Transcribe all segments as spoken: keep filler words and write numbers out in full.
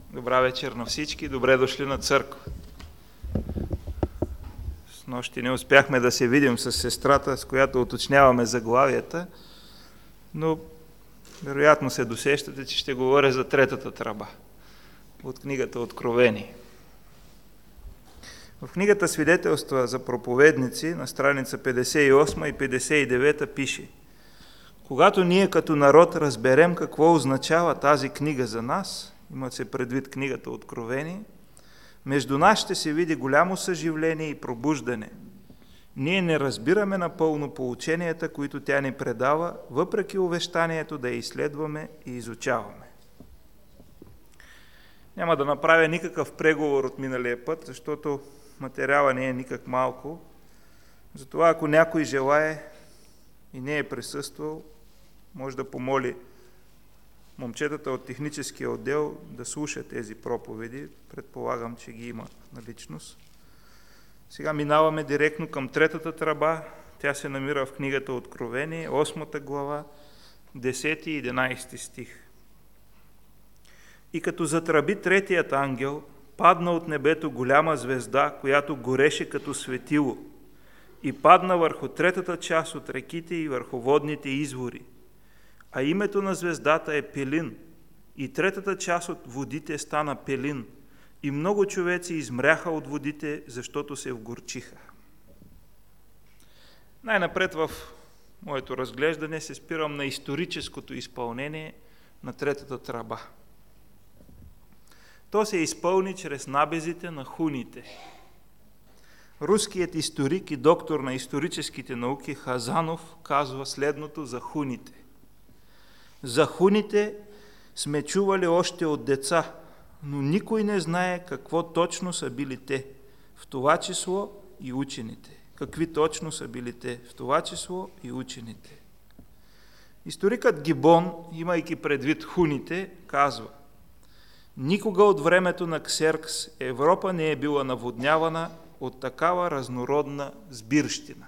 Добра вечер на всички, добре дошли на църква. С нощи не успяхме да се видим с сестрата, с която уточняваме заглавията, но вероятно се досещате, че ще говоря за третата тръба от книгата Откровение. В книгата Свидетелства за проповедници на страница петдесет и осма и петдесет и девета пише: когато ние като народ разберем какво означава тази книга за нас, има се предвид книгата Откровение, между нас ще се види голямо съживление и пробуждане. Ние не разбираме напълно поученията, които тя ни предава, въпреки увещанието да я изследваме и изучаваме. Няма да направя никакъв преговор от миналия път, защото материала не е никак малко. Затова, ако някой желае и не е присъствал, може да помоли момчетата от техническия отдел да слушат тези проповеди. Предполагам, че ги има на личност. Сега минаваме директно към третата тръба. Тя се намира в книгата Откровение, осмата глава, десети и единадесети стих. И като затръби третият ангел, падна от небето голяма звезда, която гореше като светило, и падна върху третата част от реките и върху водните извори. А името на звездата е Пелин, и третата част от водите стана Пелин, и много човеци измряха от водите, защото се вгорчиха. Най-напред в моето разглеждане се спирам на историческото изпълнение на третата тръба. То се изпълни чрез набезите на хуните. Руският историк и доктор на историческите науки Хазанов казва следното за хуните. За хуните сме чували още от деца, но никой не знае какво точно са били те, в това число и учените. Какви точно са били те, в това число и учените. Историкът Гибон, имайки предвид хуните, казва: никога от времето на Ксеркс Европа не е била наводнявана от такава разнородна сбирщина.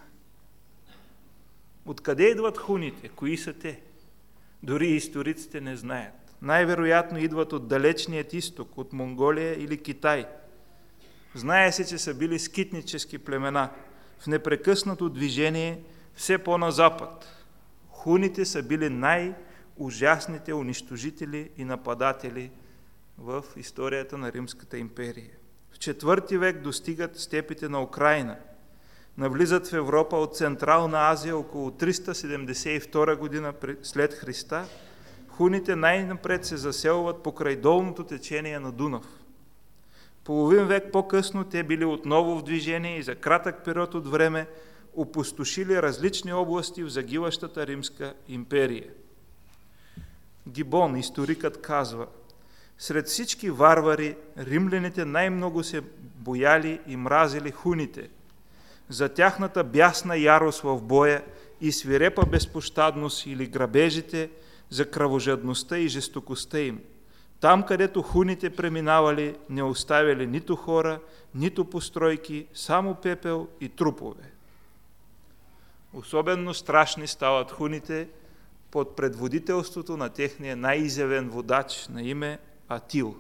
Откъде идват хуните? Кои са те? Дори историците не знаят. Най-вероятно идват от далечният изток, от Монголия или Китай. Знае се, че са били скитнически племена, в непрекъснато движение все по-на запад. Хуните са били най-ужасните унищожители и нападатели в историята на Римската империя. В четвърти век достигат степите на Украйна. Навлизат в Европа от Централна Азия около триста седемдесет и втора година след Христа. Хуните най-напред се заселват покрай долното течение на Дунав. Половин век по-късно те били отново в движение и за кратък период от време опустошили различни области в загиващата Римска империя. Гибон, историкът, казва: сред всички варвари римляните най-много се бояли и мразили хуните. За тяхната бясна ярост в боя и свирепа безпощадност или грабежите, за кръвожадността и жестокостта им. Там, където хуните преминавали, не оставяли нито хора, нито постройки, само пепел и трупове. Особено страшни стават хуните под предводителството на техния най-изявен водач на име Атил.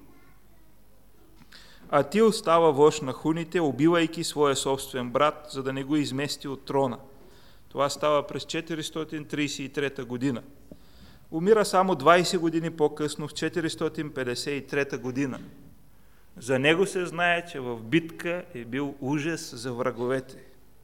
Атил става вожд на хуните, убивайки своя собствен брат, за да не го измести от трона. Това става през четиристотин тридесет и трета година. Умира само двадесет години по-късно, в четиристотин петдесет и трета година. За него се знае, че в битка е бил ужас за враговете.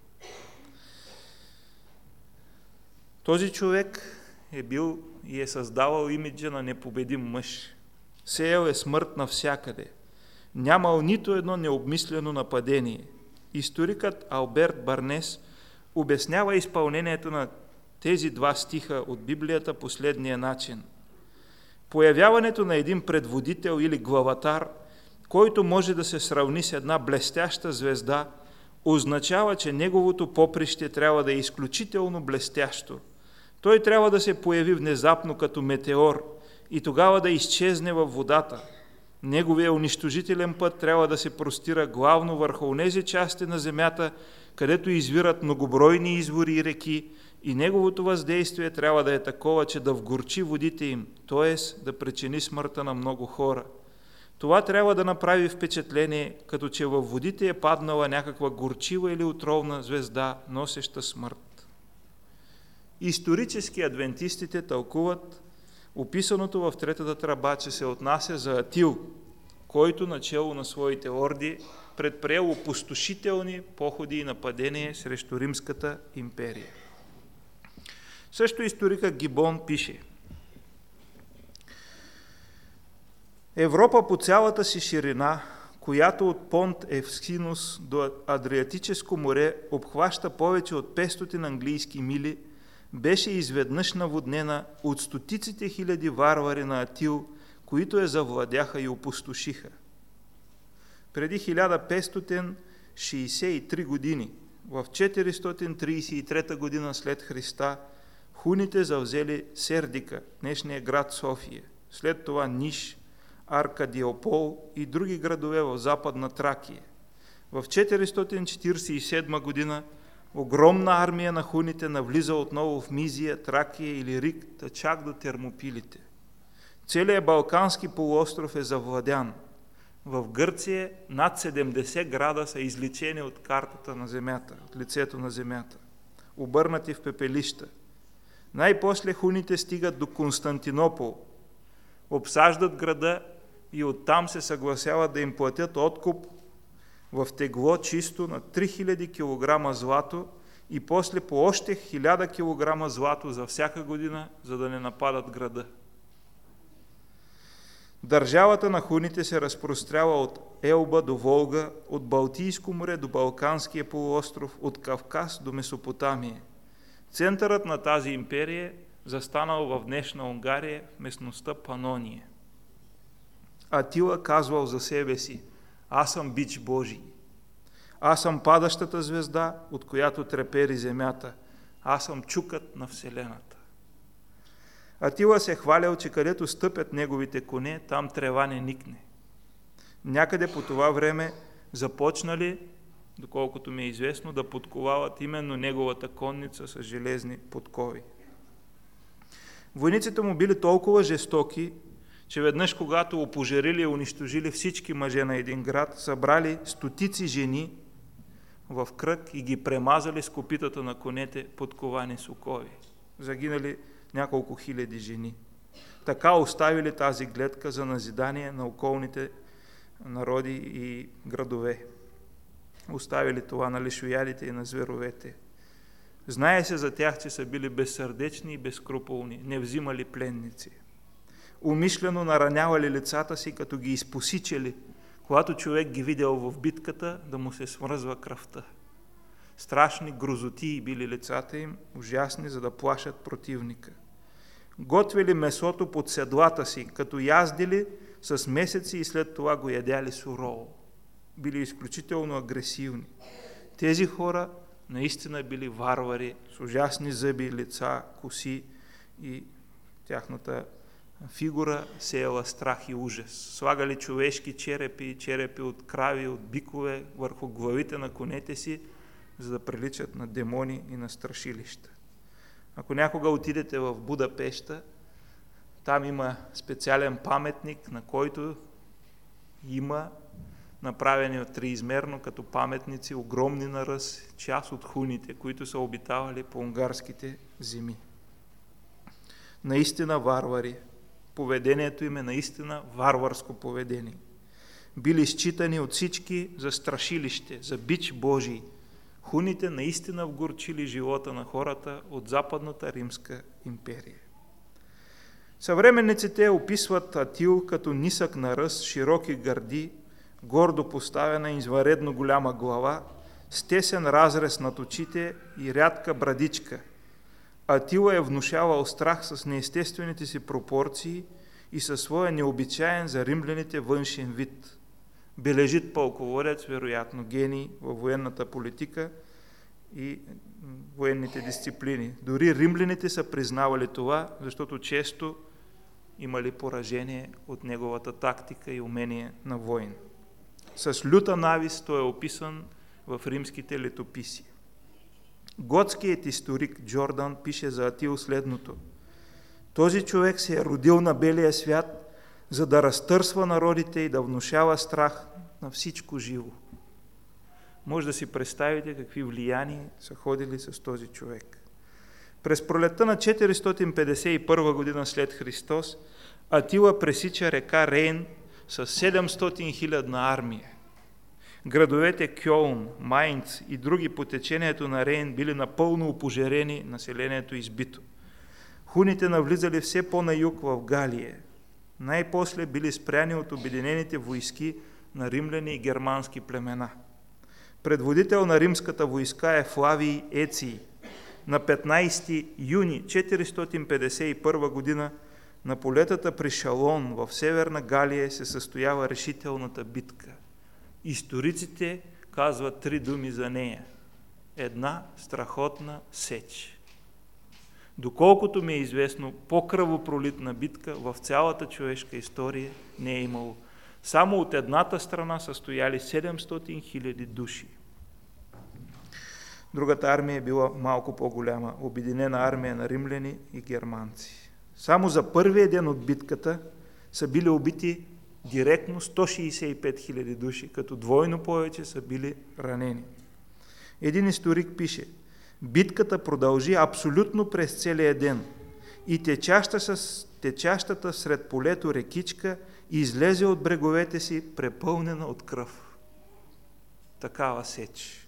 Този човек е бил и е създавал имиджа на непобедим мъж. Сеял е смърт навсякъде. Нямал нито едно необмислено нападение. Историкът Алберт Барнес обяснява изпълнението на тези два стиха от Библията последния начин. Появяването на един предводител или главатар, който може да се сравни с една блестяща звезда, означава, че неговото поприще трябва да е изключително блестящо. Той трябва да се появи внезапно като метеор и тогава да изчезне във водата. Неговия унищожителен път трябва да се простира главно върху онези части на земята, където извират многобройни извори и реки, и неговото въздействие трябва да е такова, че да вгорчи водите им, т.е. да причини смъртта на много хора. Това трябва да направи впечатление, като че във водите е паднала някаква горчива или отровна звезда, носеща смърт. Исторически адвентистите тълкуват описаното в третата тръба, че се отнася за Атил, който начело на своите орди предприел опустошителни походи и нападения срещу Римската империя. Също историка Гибон пише: Европа по цялата си ширина, която от Понт Евксинус до Адриатическо море обхваща повече от петстотин английски мили, беше изведнъж наводнена от стотиците хиляди варвари на Атил, които я завладяха и опустошиха. Преди хиляда петстотин шейсет и три години, в четиристотин трийсет и трета година след Христа, хуните завзели Сердика, днешния град София, след това Ниш, Аркадиопол и други градове в западна Тракия. В четиристотин четирийсет и седма година огромна армия на хуните навлиза отново в Мизия, Тракия или Рик, да чак до Термопилите. Целият Балкански полуостров е завладян. В Гърция над седемдесет града са изличени от картата на земята, от лицето на земята, обърнати в пепелища. Най-после хуните стигат до Константинопол, обсаждат града и оттам се съгласяват да им платят откуп в тегло чисто на три хиляди килограма злато и после по още хиляда килограма злато за всяка година, за да не нападат града. Държавата на хуните се разпрострява от Елба до Волга, от Балтийско море до Балканския полуостров, от Кавказ до Месопотамия. Центърът на тази империя застанал в днешна Унгария, в местността Панония. Атила казвал за себе си: аз съм бич Божий. Аз съм падащата звезда, от която трепери земята. Аз съм чукът на Вселената. Атила се хвалял, че където стъпят неговите коне, там трева не никне. Някъде по това време започнали, доколкото ми е известно, да подковават именно неговата конница с железни подкови. Войниците му били толкова жестоки, че веднъж, когато опожарили и унищожили всички мъже на един град, събрали стотици жени в кръг и ги премазали с копитата на конете, подковани с окови. Загинали няколко хиляди жени. Така оставили тази гледка за назидание на околните народи и градове. Оставили това на лишоядите и на зверовете. Знае се за тях, че са били безсърдечни и безскрупулни, не взимали пленници. Умишлено наранявали лицата си, като ги изпосичали, когато човек ги видял в битката, да му се смръзва кръвта. Страшни грозотии били лицата им, ужасни, за да плашат противника. Готвили месото под седлата си, като яздили с месеци и след това го ядяли сурово. Били изключително агресивни. Тези хора наистина били варвари, с ужасни зъби, лица, коси и тяхната фигура сеяла страх и ужас. Слагали човешки черепи, черепи от крави, от бикове върху главите на конете си, за да приличат на демони и на страшилища. Ако някога отидете в Будапеща, там има специален паметник, на който има направени от триизмерно като паметници огромни на ръст, част от хуните, които са обитавали по унгарските земи. Наистина варвари. Поведението им е наистина варварско поведение. Били считани от всички за страшилище, за бич Божий. Хуните наистина вгорчили живота на хората от Западната Римска империя. Съвременниците описват Атил като нисък на ръст, широки гърди, гордо поставена извънредно голяма глава, с тесен разрез над очите и рядка брадичка. Атила е внушавал страх с неестествените си пропорции и със своя необичаен за римляните външен вид. Бележит пълководец, вероятно гений във военната политика и военните дисциплини. Дори римляните са признавали това, защото често имали поражение от неговата тактика и умение на войн. С люта навист той е описан в римските летописи. Готският историк Джордан пише за Атил следното: този човек се е родил на белия свят, за да разтърсва народите и да внушава страх на всичко живо. Може да си представите какви влияния са ходили с този човек. През пролетта на четиристотин петдесет и първа година след Христос Атила пресича река Рейн с седемстотин хилядна армия. Градовете Кьолн, Майнц и други по течението на Рейн били напълно опожарени, населението избито. Хуните навлизали все по-на юг в Галия. Най-после били спряни от обединените войски на римляни и германски племена. Предводител на римската войска е Флавий Еций. На петнайсети юни четиристотин петдесет и първа година на полетата при Шалон в Северна Галия се състоява решителната битка. Историците казват три думи за нея. Една страхотна сеч. Доколкото ми е известно, по-кръвопролитна битка в цялата човешка история не е имало. Само от едната страна са стояли седемстотин хиляди души. Другата армия е била малко по-голяма, обединена армия на римляни и германци. Само за първия ден от битката са били убити директно сто шейсет и пет хиляди души, като двойно повече са били ранени. Един историк пише: битката продължи абсолютно през целия ден и течаща с течащата сред полето рекичка излезе от бреговете си препълнена от кръв. Такава сеч.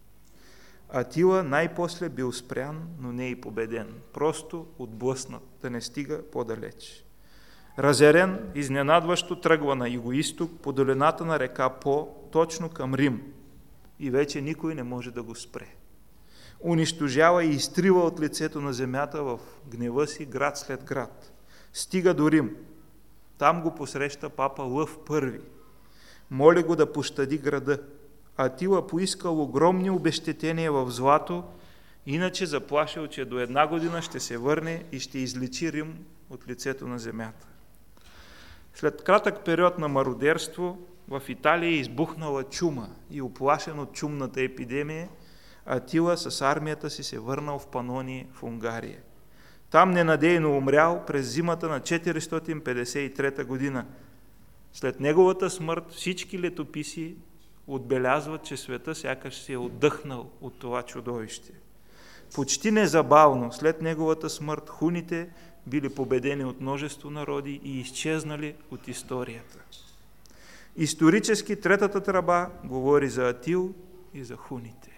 Атила най-после бил спрян, но не и победен, просто отблъснат, да не стига по-далеч. Разярен, изненадващо тръгва на югоизток по долината на река По, точно към Рим, и вече никой не може да го спре. Унищожава и изтрива от лицето на земята в гнева си град след град. Стига до Рим. Там го посреща папа Лъв Първи. Моли го да пощади града. Атила поискал огромни обезщетения в злато, иначе заплашил, че до една година ще се върне и ще изличи Рим от лицето на земята. След кратък период на мародерство в Италия е избухнала чума и оплашен от чумната епидемия, Атила с армията си се върнал в Панония в Унгария. Там ненадейно умрял през зимата на четиристотин петдесет и трета година. След неговата смърт всички летописи отбелязват, че света сякаш се е отдъхнал от това чудовище. Почти незабавно след неговата смърт хуните били победени от множество народи и изчезнали от историята. Исторически третата тръба говори за Атил и за хуните.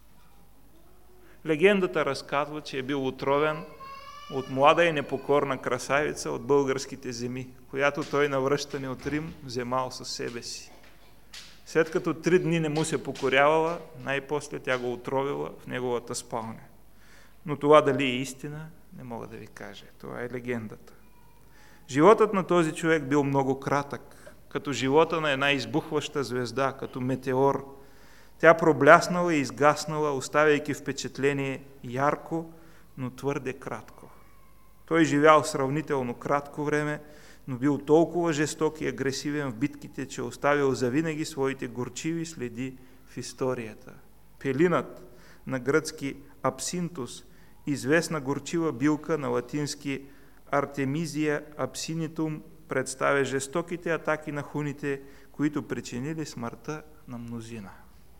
Легендата разказва, че е бил отровен от млада и непокорна красавица от българските земи, която той на връщане от Рим вземал със себе си. След като три дни не му се покорявала, най-после тя го отровила в неговата спалня. Но това дали е истина, не мога да ви кажа. Това е легендата. Животът на този човек бил много кратък, като живота на една избухваща звезда, като метеор. Тя пробляснала и изгаснала, оставяйки впечатление ярко, но твърде кратко. Той живял сравнително кратко време, но бил толкова жесток и агресивен в битките, че оставил завинаги своите горчиви следи в историята. Пелинът, на гръцки апсинтус, известна горчива билка, на латински артемизия апсинитум, представя жестоките атаки на хуните, които причинили смъртта на мнозина.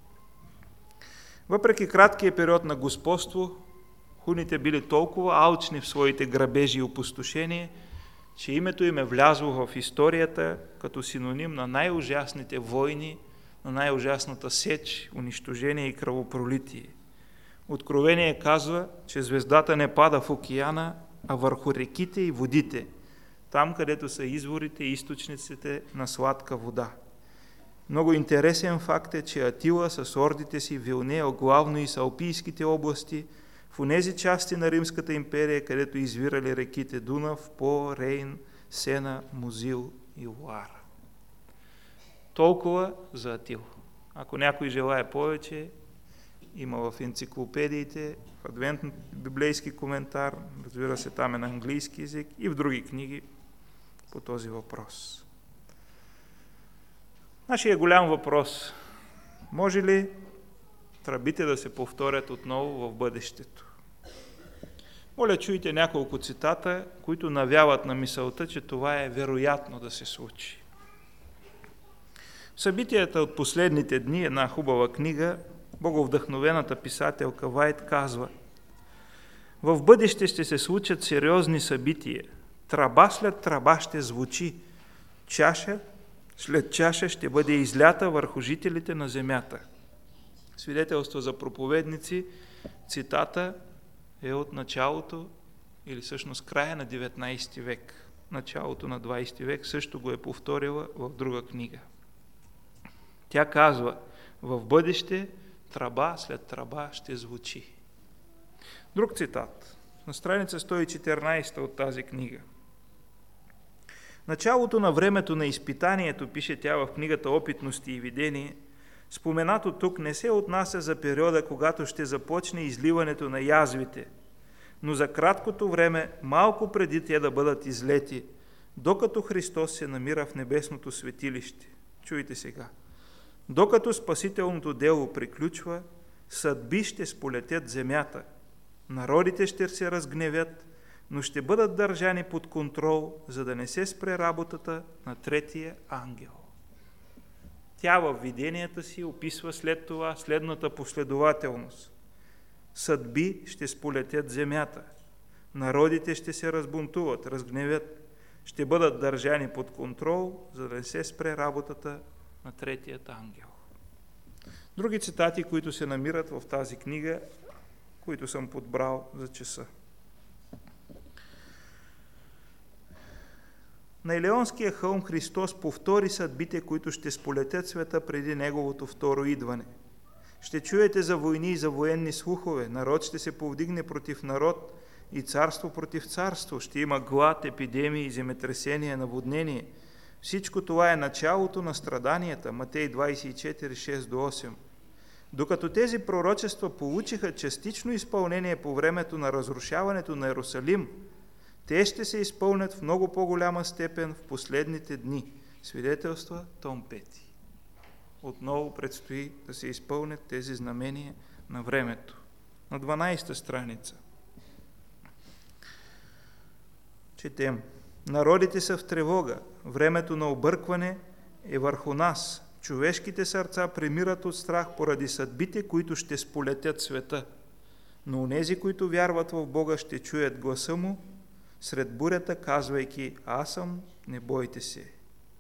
Въпреки краткия период на господство, хуните били толкова алчни в своите грабежи и опустошения, че името им е влязло в историята като синоним на най-ужасните войни, на най-ужасната сеч, унищожение и кръвопролитие. Откровение казва, че звездата не пада в океана, а върху реките и водите, там където са изворите и източниците на сладка вода. Много интересен факт е, че Атила с ордите си вилнеял главно и с алпийските области, в онези части на Римската империя, където извирали реките Дунав, По, Рейн, Сена, Музил и Лоара. Толкова за Атил. Ако някой желае повече, има в енциклопедиите, в адвентен библейски коментар, разбира се, там е на английски език, и в други книги по този въпрос. Нашия голям въпрос: може ли тръбите да се повторят отново в бъдещето? Моля, чуйте няколко цитата, които навяват на мисълта, че това е вероятно да се случи. Събитията от последните дни, една хубава книга, боговдъхновената писателка Вайт казва: в бъдеще ще се случат сериозни събития. Тръба след тръба ще звучи. Чаша след чаша ще бъде излята върху жителите на земята. Свидетелство за проповедници, цитата е от началото, или всъщност края на деветнайсети век. Началото на двайсети век също го е повторила в друга книга. Тя казва: в бъдеще тръба след тръба ще звучи. Друг цитат, на страница сто и четиринайсета от тази книга. Началото на времето на изпитанието, пише тя в книгата Опитности и видение, споменато тук не се отнася за периода, когато ще започне изливането на язвите, но за краткото време, малко преди те да бъдат излети, докато Христос се намира в небесното светилище. Чуйте сега. Докато спасителното дело приключва, съдби ще сполетят земята, народите ще се разгневят, но ще бъдат държани под контрол, за да не се спре работата на третия ангел. Тя във виденията си описва след това следната последователност. Съдби ще сполетят земята, народите ще се разбунтуват, разгневят, ще бъдат държани под контрол, за да не се спре работата на третият ангел. Други цитати, които се намират в тази книга, които съм подбрал за часа. На Елеонския хълм Христос повтори съдбите, които ще сполетят света преди Неговото второ идване. Ще чуете за войни и за военни слухове, народ ще се повдигне против народ и царство против царство, ще има глад, епидемии, земетресения, наводнение. Всичко това е началото на страданията, Матей двайсет и четири, шест до осем. Докато тези пророчества получиха частично изпълнение по времето на разрушаването на Йерусалим, те ще се изпълнят в много по-голяма степен в последните дни. Свидетелства, том пети. Отново предстои да се изпълнят тези знамения на времето. На дванайсета страница четем: народите са в тревога, времето на объркване е върху нас. Човешките сърца премират от страх поради съдбите, които ще сполетят света. Но онези, които вярват в Бога, ще чуят гласа Му сред бурята, казвайки: аз съм, не бойте се.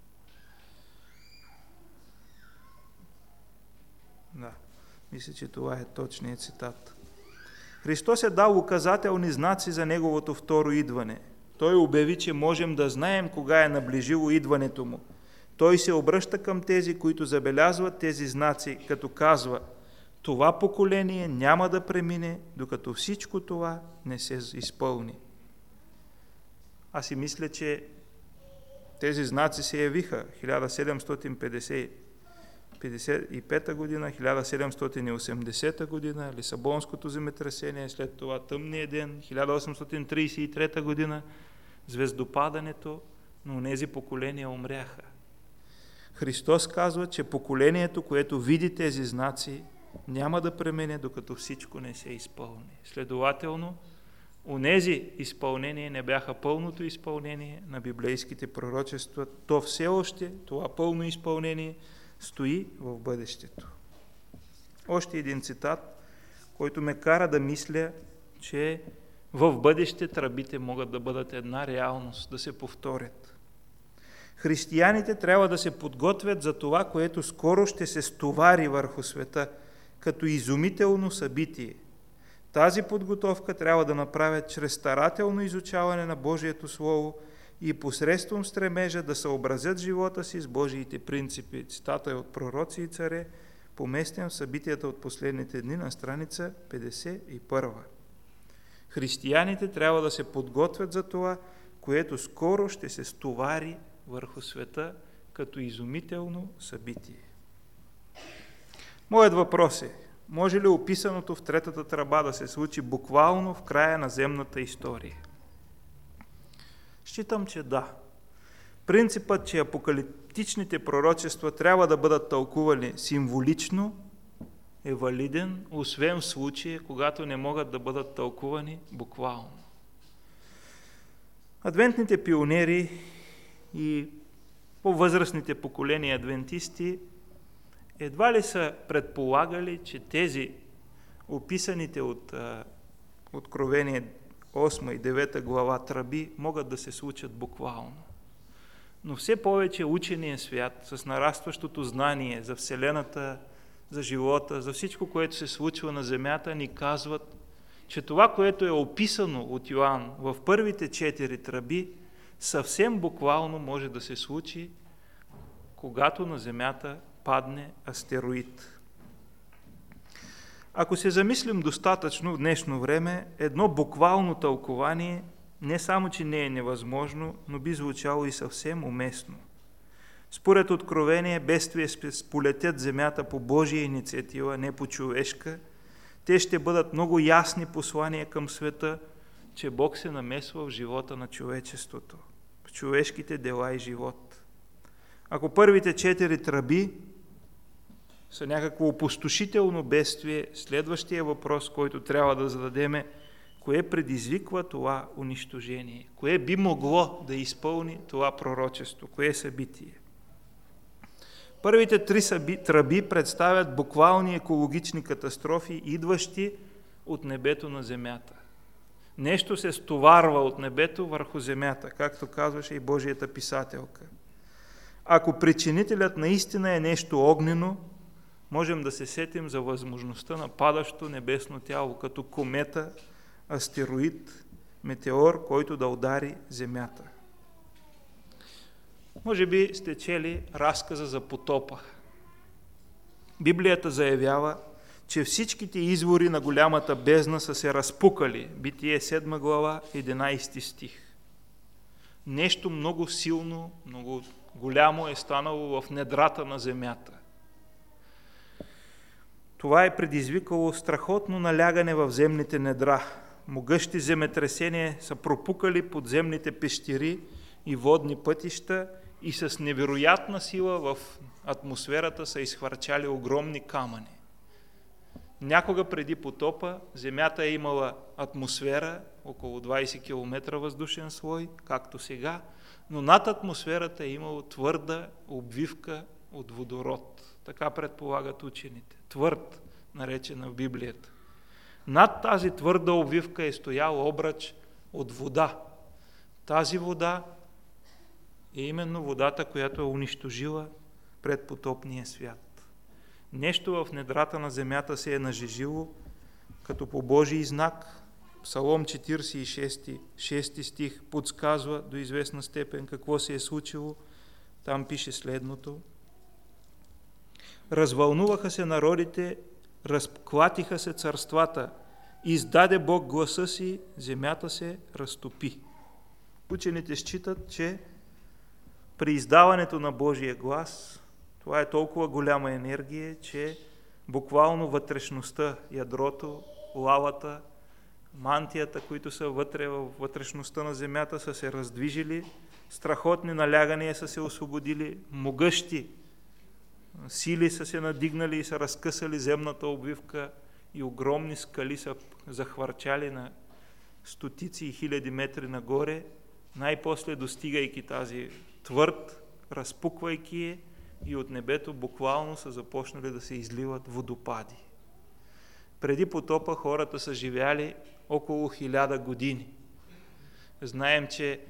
Да, мисля, че това е точният цитат. Христос е дал указателни знаци за Неговото второ идване. Той обяви, че можем да знаем кога е наближило идването Му. Той се обръща към тези, които забелязват тези знаци, като казва: това поколение няма да премине, докато всичко това не се изпълни. Аз си мисля, че тези знаци се явиха хиляда седемстотин петдесет и пета година, хиляда седемстотин и осемдесета година, Лисабонското земетресение, след това Тъмния ден, хиляда осемстотин трийсет и трета година, звездопадането, но тези поколения умряха. Христос казва, че поколението, което види тези знаци, няма да премине, докато всичко не се изпълни. Следователно, онези изпълнения не бяха пълното изпълнение на библейските пророчества. То все още, това пълно изпълнение, стои в бъдещето. Още един цитат, който ме кара да мисля, че в бъдеще тръбите могат да бъдат една реалност, да се повторят. Християните трябва да се подготвят за това, което скоро ще се стовари върху света, като изумително събитие. Тази подготовка трябва да направят чрез старателно изучаване на Божието Слово и посредством стремежа да съобразят живота си с Божиите принципи. Цитата е от Пророци и царе, поместен в събитията от последните дни на страница петдесет и първа. Християните трябва да се подготвят за това, което скоро ще се стовари върху света като изумително събитие. Моят въпрос е: може ли описаното в третата тръба да се случи буквално в края на земната история? Считам, че да. Принципът, че апокалиптичните пророчества трябва да бъдат тълкувани символично, е валиден, освен в случая, когато не могат да бъдат тълкувани буквално. Адвентните пионери и по-възрастните поколения адвентисти едва ли са предполагали, че тези описаните от а, Откровение осма и девета глава тръби могат да се случат буквално. Но все повече ученият свят с нарастващото знание за Вселената, за живота, за всичко, което се случва на земята, ни казват, че това, което е описано от Йоан в първите четири тръби, съвсем буквално може да се случи, когато на земята падне астероид. Ако се замислим достатъчно в днешно време, едно буквално тълкование не само, че не е невъзможно, но би звучало и съвсем уместно. Според Откровение, бедствие сполетят земята по Божия инициатива, не по човешка. Те ще бъдат много ясни послания към света, че Бог се намесва в живота на човечеството, в човешките дела и живот. Ако първите четири тръби са някакво опустошително бедствие, следващия въпрос, който трябва да зададем е: кое предизвиква това унищожение? Кое би могло да изпълни това пророчество? Кое събитие? Първите три тръби представят буквални екологични катастрофи, идващи от небето на земята. Нещо се стоварва от небето върху земята, както казваше и Божията писателка. Ако причинителят наистина е нещо огнено, можем да се сетим за възможността на падащо небесно тяло, като комета, астероид, метеор, който да удари земята. Може би сте чели разказа за потопа. Библията заявява, че всичките извори на голямата бездна са се разпукали. Битие седма глава, единайсети стих. Нещо много силно, много голямо е станало в недрата на земята. Това е предизвикало страхотно налягане в земните недра. Могъщи земетресения са пропукали подземните пещери и водни пътища и с невероятна сила в атмосферата са изхвърчали огромни камъни. Някога преди потопа земята е имала атмосфера, около двайсет километра въздушен слой, както сега, но над атмосферата е имало твърда обвивка от водород. Така предполагат учените. Твърд, наречена в Библията. Над тази твърда обвивка е стоял обръч от вода. Тази вода е именно водата, която е унищожила предпотопния свят. Нещо в недрата на земята се е нажежило, като по Божий знак. Псалом четирийсет и шести, шести стих подсказва до известна степен какво се е случило. Там пише следното: развълнуваха се народите, разклатиха се царствата, издаде Бог гласа си, земята се разтопи. Учените считат, че при издаването на Божия глас, това е толкова голяма енергия, че буквално вътрешността, ядрото, лавата, мантията, които са вътре във вътрешността на земята, са се раздвижили, страхотни налягания са се освободили, могъщи сили са се надигнали и са разкъсали земната обвивка и огромни скали са захвърчали на стотици и хиляди метри нагоре, най-после достигайки тази твърд, разпуквайки е, и от небето буквално са започнали да се изливат водопади. Преди потопа хората са живяли около хиляда години. Знаем, че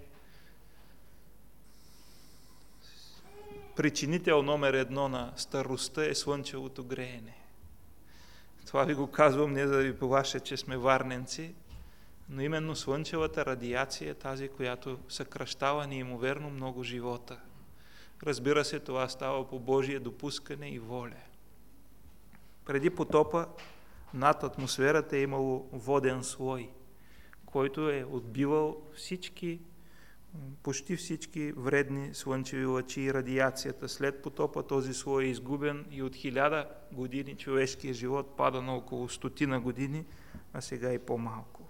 причинител номер едно на старостта е слънчевото греене. Това ви го казвам не да ви плаша, че сме варненци, но именно слънчевата радиация е тази, която съкращава неимоверно много живота. Разбира се, това става по Божие допускане и воля. Преди потопа над атмосферата е имало воден слой, който е отбивал всички, почти всички вредни слънчеви лъчи и радиацията. След потопа този слой е изгубен и от хиляда години човешкият живот пада на около стотина години, а сега и по-малко.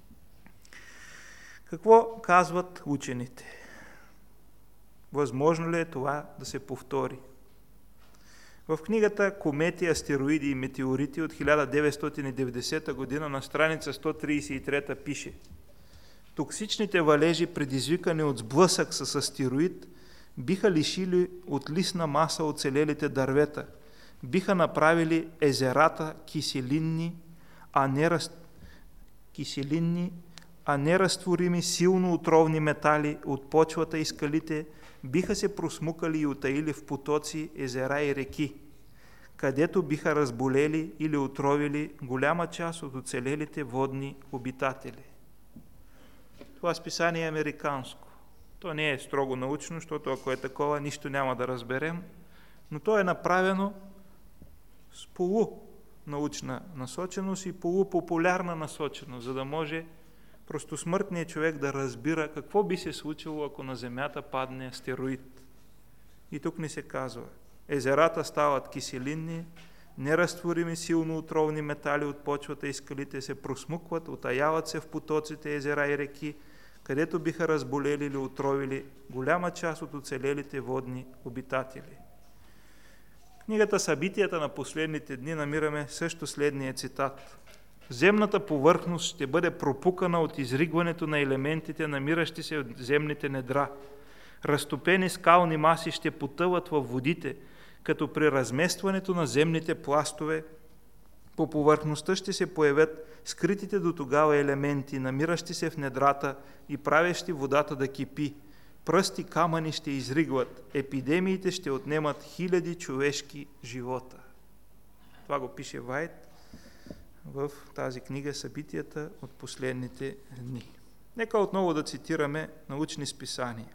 Какво казват учените? Възможно ли е това да се повтори? В книгата "Комети, астероиди и метеорити" от хиляда деветстотин и деветдесета година на страница сто тридесет и трета пише: Токсичните валежи, предизвикани от сблъсък с астероид, биха лишили от листна маса оцелелите дървета, биха направили езерата киселинни, а не, раз... киселинни, а неразтворими силно отровни метали от почвата и скалите, биха се просмукали и утаили в потоци, езера и реки, където биха разболели или отровили голяма част от оцелелите водни обитатели. Това списание е американско. То не е строго научно, защото ако е такова, нищо няма да разберем, но то е направено с полунаучна насоченост и полупопулярна насоченост, за да може просто смъртният човек да разбира какво би се случило, ако на Земята падне астероид. И тук ни се казва, езерата стават киселинни, неразтворими силно отровни метали от почвата и скалите се просмукват, утаяват се в потоците, езера и реки, където биха разболели или отровили голяма част от оцелелите водни обитатели. В книгата "Събитията на последните дни" намираме също следния цитат. Земната повърхност ще бъде пропукана от изригването на елементите, намиращи се от земните недра. Разтопени скални маси ще потъват във водите, като при разместването на земните пластове по повърхността ще се появят скритите до тогава елементи, намиращи се в недрата и правещи водата да кипи. Пръсти камъни ще изригват, епидемиите ще отнемат хиляди човешки живота. Това го пише Вайт в тази книга "Събитията от последните дни". Нека отново да цитираме научни списания.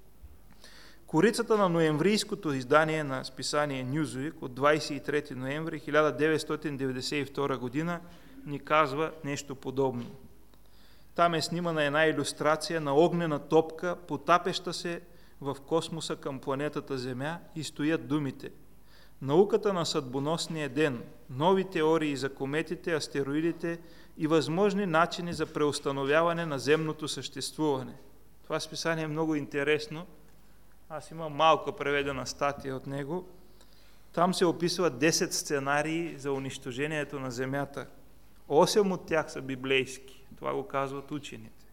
Корицата на ноемврийското издание на списание Newsweek от двадесет и трети ноември хиляда деветстотин деветдесет и втора година ни казва нещо подобно. Там е снимана една илюстрация на огнена топка, потапеща се в космоса към планетата Земя, и стоят думите: науката на съдбоносния ден, нови теории за кометите, астероидите и възможни начини за преустановяване на земното съществуване. Това списание е много интересно. Аз имам малко преведена статия от него. Там се описват десет сценарии за унищожението на Земята. осем от тях са библейски. Това го казват учените.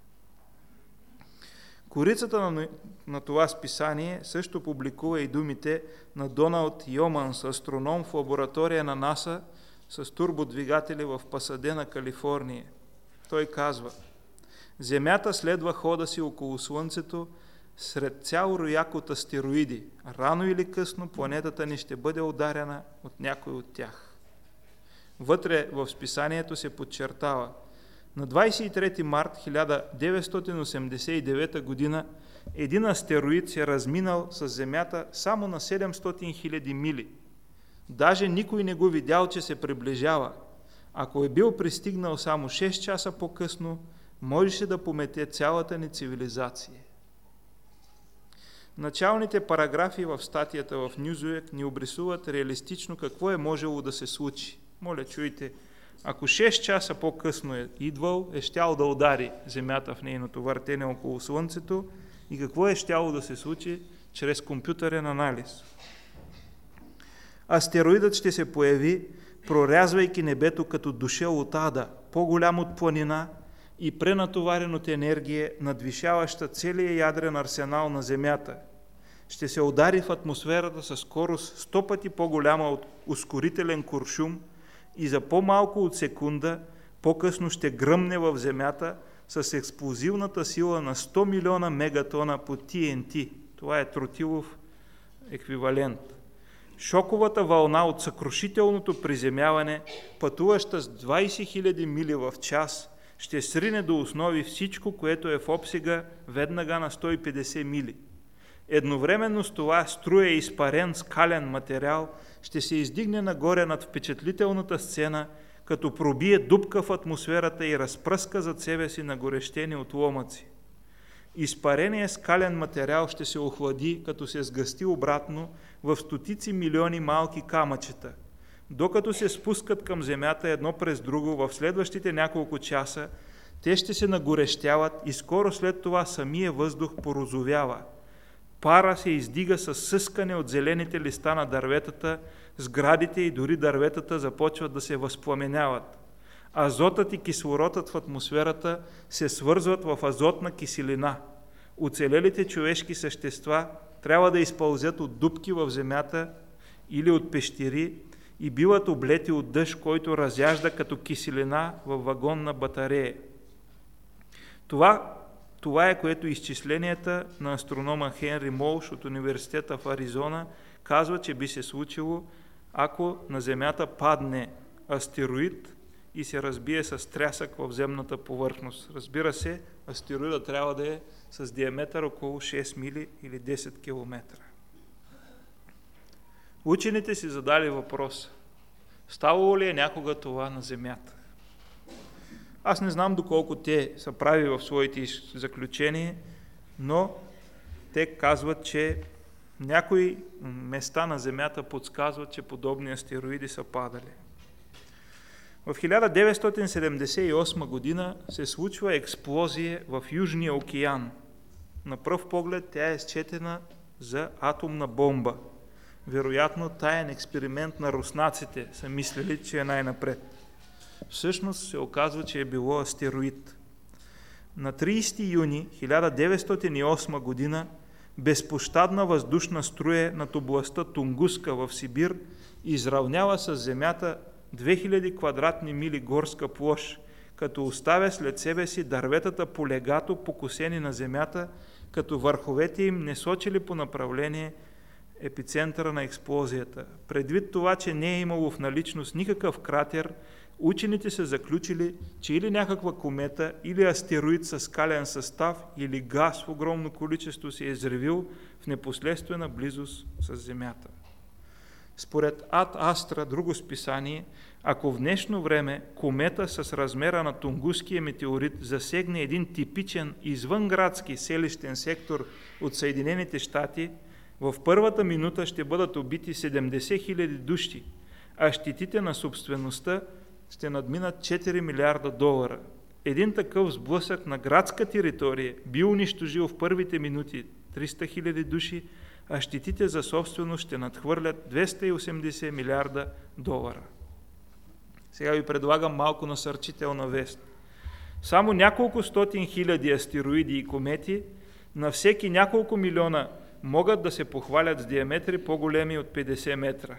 Корицата на, на това списание също публикува и думите на Доналд Йоманс, астроном в лаборатория на НАСА с турбодвигатели в Пасадена, Калифорния. Той казва: Земята следва хода си около Слънцето сред цял рояк от астероиди. Рано или късно планетата ни ще бъде ударена от някой от тях. Вътре в списанието се подчертава: на двадесет и трети март хиляда деветстотин осемдесет и девета година един астероид се разминал с Земята само на седемстотин хиляди мили. Даже никой не го видял, че се приближава. Ако е бил пристигнал само шест часа по-късно, можеше да помете цялата ни цивилизация. Началните параграфи в статията в Newsweek ни обрисуват реалистично какво е можело да се случи. Моля, чуйте, ако шест часа по-късно е идвал, е щял да удари Земята в нейното въртене около Слънцето и какво е щяло да се случи чрез компютърен анализ. Астероидът ще се появи, прорязвайки небето като дошъл от ада, по-голям от планина и пренатоварен от енергия, надвишаваща целия ядрен арсенал на Земята. Ще се удари в атмосферата със скорост сто пъти по-голяма от ускорителен куршум и за по-малко от секунда по-късно ще гръмне в Земята с експлозивната сила на сто милиона мегатона по Ти Ен Ти. Това е тротилов еквивалент. Шоковата вълна от съкрушителното приземяване, пътуваща с двадесет хиляди мили в час, ще срине до основи всичко, което е в обсега веднага на сто и петдесет мили. Едновременно с това струя изпарен скален материал ще се издигне нагоре над впечатлителната сцена, като пробие дупка в атмосферата и разпръска зад себе си нагорещени отломъци. Изпареният скален материал ще се охлади, като се сгъсти обратно в стотици милиони малки камъчета. Докато се спускат към Земята едно през друго в следващите няколко часа, те ще се нагорещяват и скоро след това самия въздух порозовява. Пара се издига с съскане от зелените листа на дърветата, сградите и дори дърветата започват да се възпламеняват. Азотът и кислородът в атмосферата се свързват в азотна киселина. Оцелелите човешки същества трябва да изпълзят от дупки в земята или от пещери и биват облети от дъжд, който разяжда като киселина във вагонна батарея. Това, това е което изчисленията на астронома Хенри Молш от университета в Аризона казва, че би се случило, ако на Земята падне астероид и се разбие с трясък в земната повърхност. Разбира се, астероида трябва да е с диаметър около шест мили или десет километра. Учените си задали въпроса: ставало ли е някога това на Земята? Аз не знам доколко те са прави в своите заключения, но те казват, че някои места на Земята подсказват, че подобни астероиди са падали. В хиляда деветстотин седемдесет и осма година се случва експлозия в Южния океан. На пръв поглед тя е счетена за атомна бомба. Вероятно таен експеримент на руснаците са мислили, че е най-напред. Всъщност се оказва, че е било астероид. На тридесети юни хиляда деветстотин и осма година безпощадна въздушна струя над областта Тунгуска в Сибир изравнява с Земята две хиляди квадратни мили горска площ, като оставя след себе си дърветата по легато, покосени на Земята, като върховете им не сочили по направление епицентъра на експлозията. Предвид това, че не е имало в наличност никакъв кратер, учените са заключили, че или някаква комета, или астероид със скален състав, или газ в огромно количество се е изревил в непоследствена близост с Земята. Според Ад Астра, друго списание, ако в днешно време комета с размера на Тунгуския метеорит засегне един типичен извънградски селищен сектор от Съединените щати, в първата минута ще бъдат убити седемдесет хиляди души, а щетите на собствеността ще надминат четири милиарда долара. Един такъв сблъсък на градска територия би унищожил в първите минути триста хиляди души, а щетите за собственост ще надхвърлят двеста и осемдесет милиарда долара. Сега ви предлагам малко насърчителна вест. Само няколко стотин хиляди астероиди и комети на всеки няколко милиона могат да се похвалят с диаметри по-големи от петдесет метра.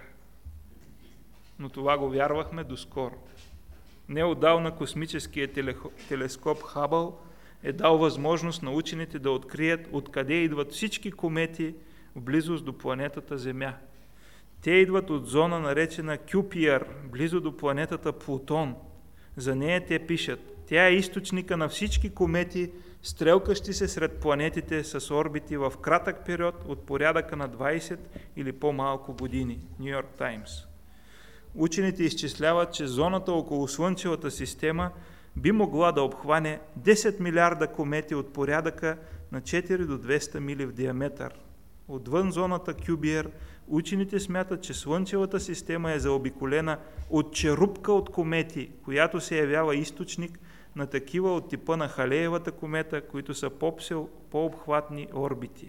Но това го вярвахме доскоро. Неотдавна космическият телескоп Хабъл е дал възможност на учените да открият откъде идват всички комети в близост до планетата Земя. Те идват от зона наречена Кюпиер, близо до планетата Плутон. За нея те пишат: тя е източника на всички комети, стрелкащи се сред планетите с орбити в кратък период от порядъка на двадесет или по-малко години. Ню Йорк Таймс. Учените изчисляват, че зоната около Слънчевата система би могла да обхване десет милиарда комети от порядъка на четири до двеста мили в диаметър. Отвън зоната Кюбиер, учените смятат, че Слънчевата система е заобиколена от черупка от комети, която се явява източник на такива от типа на Халеевата комета, които са по-обхватни орбити.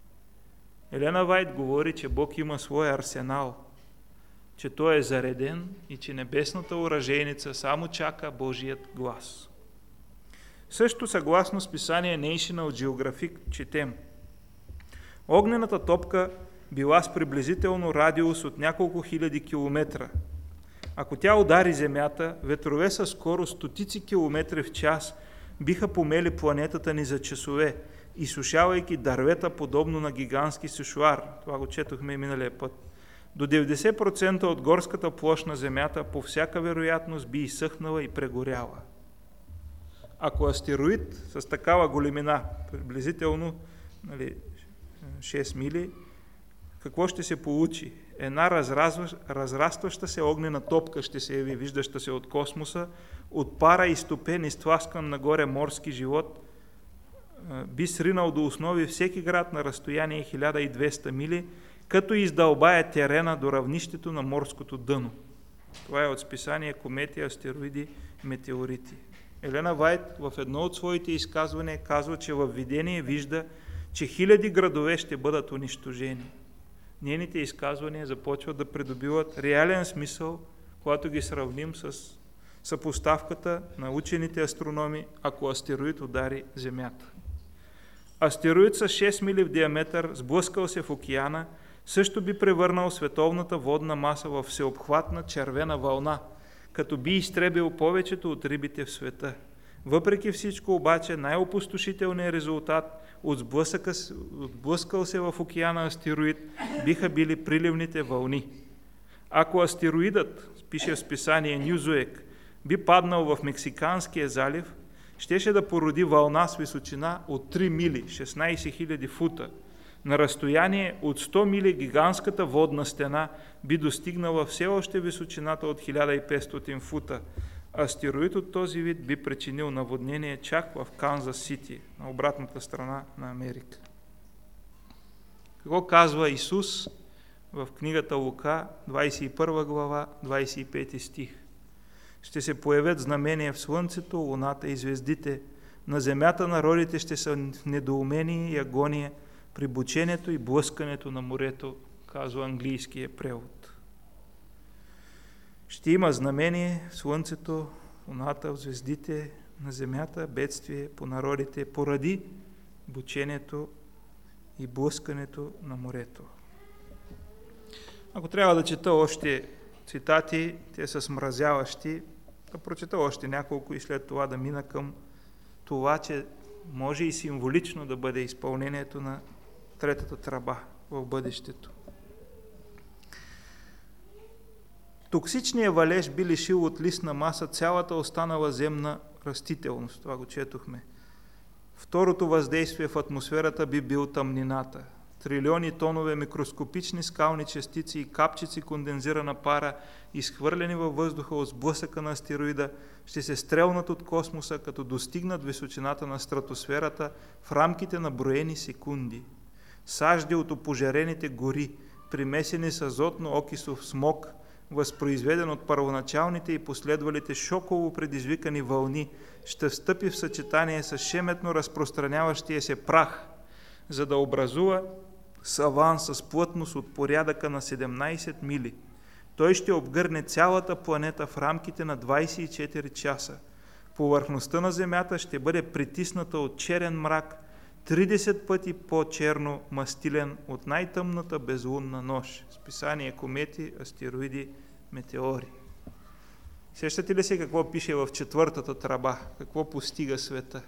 Елена Вайт говори, че Бог има своя арсенал, че той е зареден и че небесната оръжейница само чака Божият глас. Също съгласно списание National Geographic четем: огнената топка била с приблизително радиус от няколко хиляди километра. Ако тя удари Земята, ветрове със скорост стотици километри в час биха помели планетата ни за часове, изсушавайки дървета подобно на гигантски сушуар. Това го четохме и миналия път. До деветдесет процента от горската площ на Земята по всяка вероятност би изсъхнала и прегоряла. Ако астероид с такава големина, приблизително нали, шест мили, какво ще се получи? Една разрастваща се огнена топка ще се яви, виждаща се от космоса, от пара изтопен, изтласкан нагоре морски живот, би сринал до основи всеки град на разстояние хиляда и двеста мили, като издълбае терена до равнището на морското дъно. Това е от списание Комети, астероиди, метеорити. Елена Вайт в едно от своите изказвания казва, че във видение вижда, че хиляди градове ще бъдат унищожени. Нейните изказвания започват да придобиват реален смисъл, когато ги сравним с съпоставката на учените астрономи, ако астероид удари Земята. Астероид с шест мили в диаметър, сблъскал се в океана, също би превърнал световната водна маса в всеобхватна червена вълна, като би изтребил повечето от рибите в света. Въпреки всичко обаче, най-опустошителният резултат от сблъскал се в океана астероид биха били приливните вълни. Ако астероидът, пише в списание Нюзуек, би паднал в Мексиканския залив, щеше да породи вълна с височина от три мили, шестнайсет хиляди фута. На разстояние от сто мили гигантската водна стена би достигнала все още височината от хиляда и петстотин фута. Астероид от този вид би причинил наводнение чак в Канзас Сити, на обратната страна на Америка. Какво казва Исус в книгата Лука, двайсет и първа глава, двайсет и пети стих? Ще се появят знамения в слънцето, луната и звездите. На земята народите ще са в недоумение и агония при бученето и блъскането на морето, казва английския превод. Ще има знамение в слънцето, луната, в звездите, на земята, бедствие по народите, поради бученето и блъскането на морето. Ако трябва да чета още цитати, те са смразяващи, да прочета още няколко и след това да мина към това, че може и символично да бъде изпълнението на третата тръба в бъдещето. Токсичният валеж би лишил от листна маса цялата останала земна растителност. Това го четохме. Второто въздействие в атмосферата би бил тъмнината. Трилиони тонове микроскопични скални частици и капчици кондензирана пара, изхвърлени във въздуха от сблъсъка на астероида, ще се стрелнат от космоса, като достигнат височината на стратосферата в рамките на броени секунди. Сажди от опожарените гори, примесени с азотно-окисов смог, възпроизведен от първоначалните и последвалите шоково предизвикани вълни, ще встъпи в съчетание с шеметно разпространяващия се прах, за да образува саван с плътност от порядъка на седемнайсет мили. Той ще обгърне цялата планета в рамките на двайсет и четири часа. Повърхността на Земята ще бъде притисната от черен мрак, тридесет пъти по-черно мастилен от най-тъмната безлунна нощ. Списание комети, астероиди, метеори. Сещате ли се какво пише в четвъртата тръба? Какво постига света?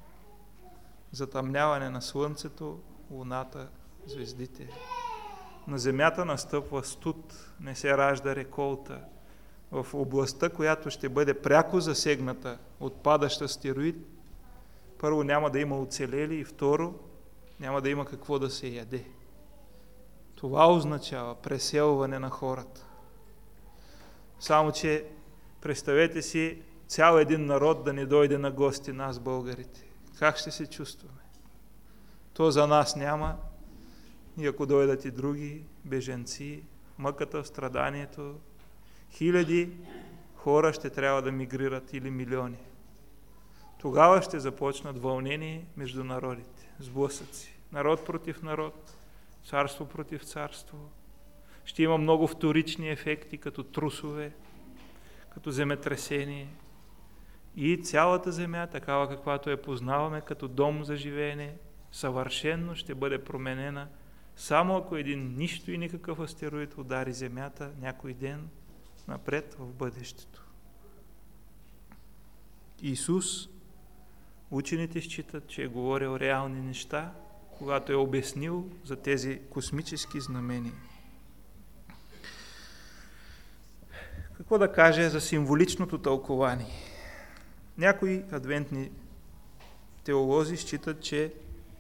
Затъмняване на слънцето, луната, звездите. На земята настъпва студ, не се ражда реколта. В областта, която ще бъде пряко засегната от падащ астероид, първо няма да има оцелели и второ няма да има какво да се яде. Това означава преселване на хората. Само че представете си цял един народ да не дойде на гости нас, българите. Как ще се чувстваме? То за нас няма, и ако дойдат и други беженци, мъката, страданието, хиляди хора ще трябва да мигрират или милиони. Тогава ще започнат вълнения между народите, сблъсъци. Народ против народ, царство против царство. Ще има много вторични ефекти, като трусове, като земетресение. И цялата земя, такава каквато я познаваме като дом за живеене, съвършенно ще бъде променена, само ако един нищо и никакъв астероид удари земята някой ден напред в бъдещето. Исус, учените считат, че е говорил реални неща, когато е обяснил за тези космически знамения. Какво да каже за символичното тълкование? Някои адвентни теолози считат, че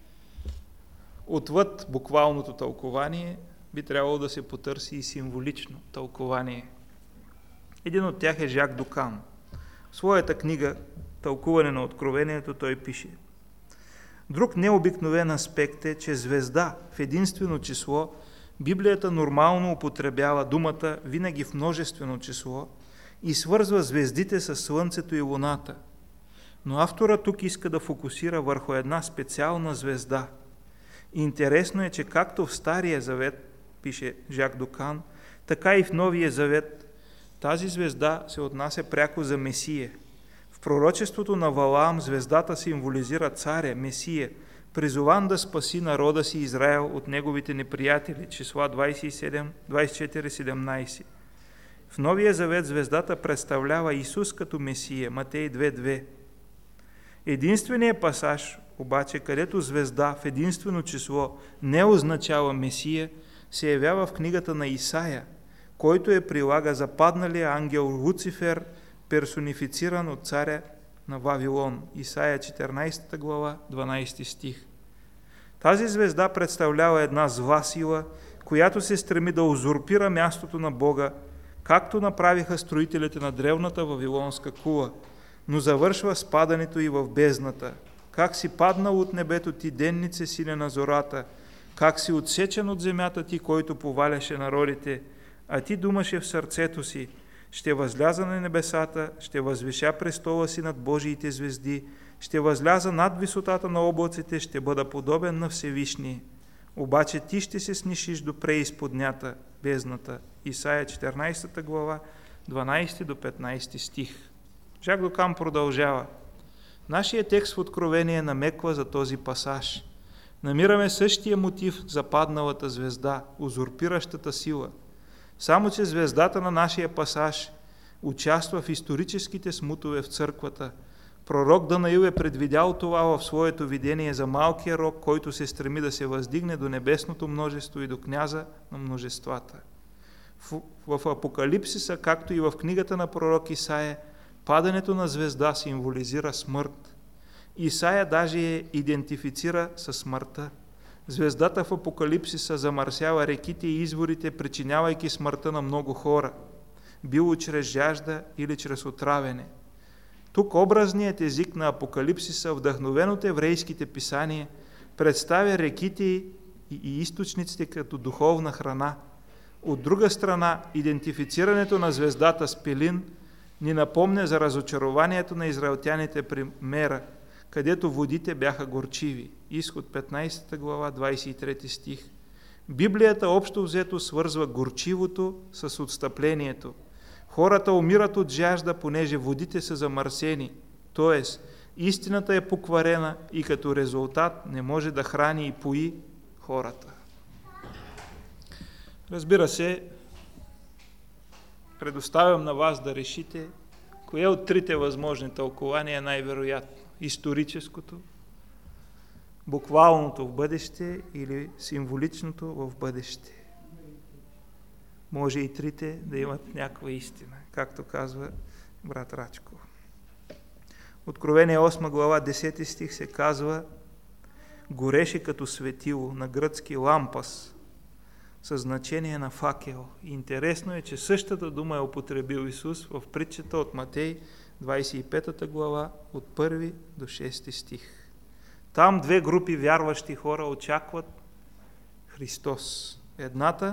отвъд буквалното тълкование би трябвало да се потърси и символично тълкование. Един от тях е Жак Дукан. В своята книга "Тълкуване на откровението" той пише: друг необикновен аспект е, че звезда в единствено число Библията нормално употребява думата винаги в множествено число и свързва звездите с Слънцето и Луната. Но авторът тук иска да фокусира върху една специална звезда. Интересно е, че както в Стария завет, пише Жак Дукан, така и в Новия завет, Тази звезда се отнася пряко за Месия. В пророчеството на Валаам звездата символизира царя, Месия, призован да спаси народа си Израел от неговите неприятели, числа двадесет и седем, двадесет и четири седемнадесет. В Новия завет звездата представлява Исус като Месия, Матей две две. Единственият пасаж, обаче, където звезда в единствено число не означава Месия, се явява в книгата на Исаия, който е прилага западналия ангел Луцифер, персонифициран от царя на Вавилон. Исаия четиринадесета глава, дванадесети стих. Тази звезда представлява една зла сила, която се стреми да узурпира мястото на Бога, както направиха строителите на древната вавилонска кула, но завършва с падането и в бездната. Как си паднал от небето ти, деннице, сине на зората, как си отсечен от земята ти, който поваляше народите, а ти думаше в сърцето си: ще възляза на небесата, ще възвиша престола си над Божиите звезди, ще възляза над висотата на облаците, ще бъда подобен на Всевишния. Обаче ти ще се снишиш до преизподнята, бездната. Исаия четиринадесета глава, дванадесети до петнадесети стих. Жак Докан продължава. Нашия текст в Откровение намеква за този пасаж. Намираме същия мотив за падналата звезда, узурпиращата сила. Само че звездата на нашия пасаж участва в историческите смутове в църквата. Пророк Данаил е предвидял това в своето видение за малкия рог, който се стреми да се въздигне до небесното множество и до княза на множествата. В, в Апокалипсиса, както и в книгата на пророк Исаия, падането на звезда символизира смърт. Исаия даже я идентифицира със смъртта. Звездата в Апокалипсиса замърсява реките и изворите, причинявайки смъртта на много хора, било чрез жажда или чрез отравяне. Тук образният език на Апокалипсиса, вдъхновен от еврейските писания, представя реките и източниците като духовна храна. От друга страна, идентифицирането на звездата с пелин ни напомня за разочарованието на израелтяните при Мера, където водите бяха горчиви. Изход петнадесета глава, двадесет и трети стих. Библията общо взето свързва горчивото с отстъплението. Хората умират от жажда, понеже водите са замърсени, т.е. истината е покварена и като резултат не може да храни и пои хората. Разбира се, предоставям на вас да решите кое от трите възможни тълкования е най-вероятно. Историческото, буквалното в бъдеще или символичното в бъдеще. Може и трите да имат някаква истина, както казва брат Рачко. Откровение осма глава, десети стих се казва: гореше като светило, на гръцки лампас, със значение на факел. Интересно е, че същата дума е употребил Исус в притчата от Матей, двадесет и пета глава, от първи до шести стих. Там две групи вярващи хора очакват Христос. Едната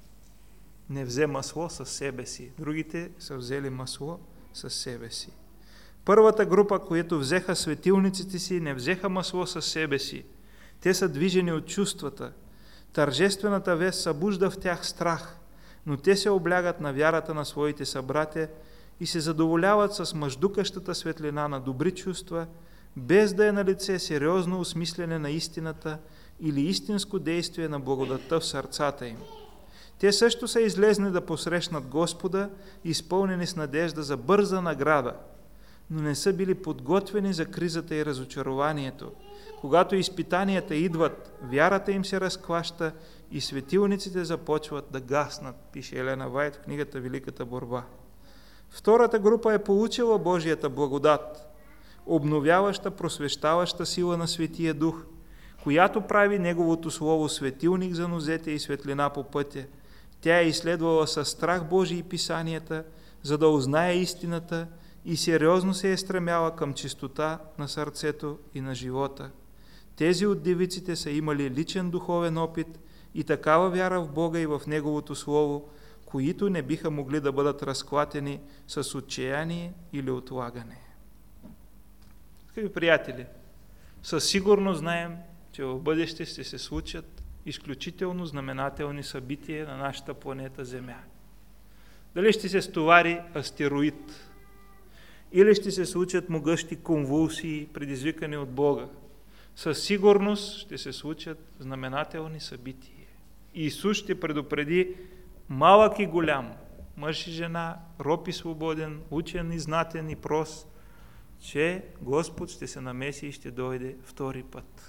не взе масло със себе си, другите са взели масло със себе си. Първата група, които взеха светилниците си, не взеха масло със себе си. Те са движени от чувствата. Тържествената вест събужда в тях страх, но те се облягат на вярата на своите събратя и се задоволяват с мъждукащата светлина на добри чувства, без да е на лице сериозно осмислене на истината или истинско действие на благодатта в сърцата им. Те също са излезли да посрещнат Господа, изпълнени с надежда за бърза награда, но не са били подготвени за кризата и разочарованието. Когато изпитанията идват, вярата им се разклаща и светилниците започват да гаснат, пише Елена Вайт в книгата Великата борба. Втората група е получила Божията благодат, обновяваща, просвещаваща сила на Светия Дух, която прави Неговото Слово светилник за нозете и светлина по пътя. Тя е изследвала със страх Божий и писанията, за да узнае истината и сериозно се е стремяла към чистота на сърцето и на живота. Тези от девиците са имали личен духовен опит и такава вяра в Бога и в Неговото Слово, които не биха могли да бъдат разклатени с отчаяние или отлагане. Скъпи приятели, със сигурност знаем, че в бъдеще ще се случат изключително знаменателни събития на нашата планета Земя. Дали ще се стовари астероид, или ще се случат могъщи конвулсии, предизвикани от Бога. Със сигурност ще се случат знаменателни събития. Иисус ще предупреди малък и голям, мъж и жена, роб и свободен, учен и знатен и прост, че Господ ще се намеси и ще дойде втори път.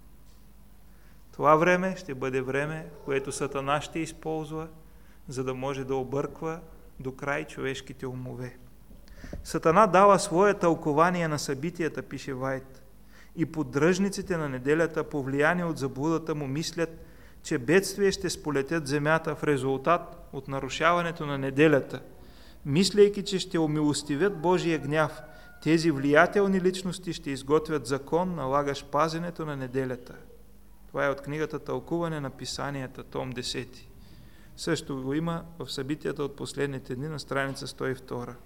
Това време ще бъде време, в което Сатана ще използва, за да може да обърква до край човешките умове. Сатана дава свое тълкование на събитията, пише Вайт, и поддръжниците на неделята, повлияни от заблудата му, мислят, че бедствия ще сполетят земята в резултат от нарушаването на неделята. Мислейки, че ще умилостивят Божия гняв, тези влиятелни личности ще изготвят закон, налагащ пазенето на неделята. Това е от книгата Тълкуване на писанията, том десети. Също го има в събитията от последните дни на страница сто и втора.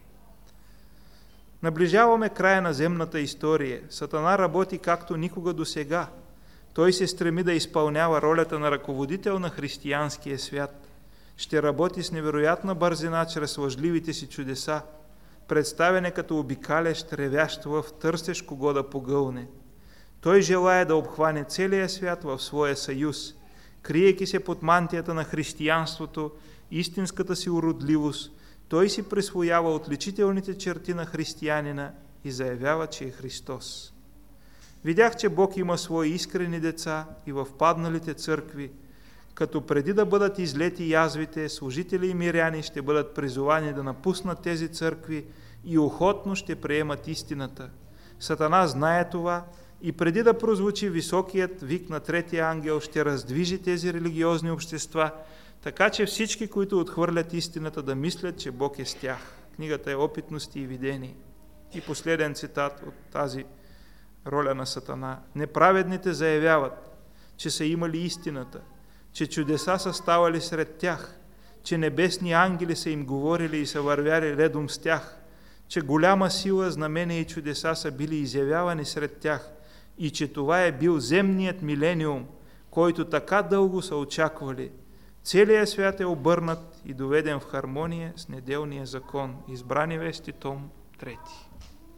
Наближаваме края на земната история. Сатана работи както никога досега. Той се стреми да изпълнява ролята на ръководител на християнския свят. Ще работи с невероятна бързина чрез лъжливите си чудеса, представяне като обикалящ, ревящ лъв, търсещ кого да погълне. Той желае да обхване целия свят в своя съюз, криейки се под мантията на християнството, истинската си уродливост. Той си присвоява отличителните черти на християнина и заявява, че е Христос. Видях, че Бог има свои искрени деца и в падналите църкви, като преди да бъдат излети язвите, служители и миряни ще бъдат призовани да напуснат тези църкви и охотно ще приемат истината. Сатана знае това и преди да прозвучи високият вик на третия ангел, ще раздвижи тези религиозни общества, така че всички, които отхвърлят истината, да мислят, че Бог е с тях. Книгата е Опитности и видения. И последен цитат от тази роля на Сатана. Неправедните заявяват, че са имали истината, че чудеса са ставали сред тях, че небесни ангели са им говорили и са вървяли редом с тях, че голяма сила, знамения и чудеса са били изявявани сред тях и че това е бил земният милениум, който така дълго са очаквали. Целият свят е обърнат и доведен в хармония с неделния закон. Избрани вести, том трети.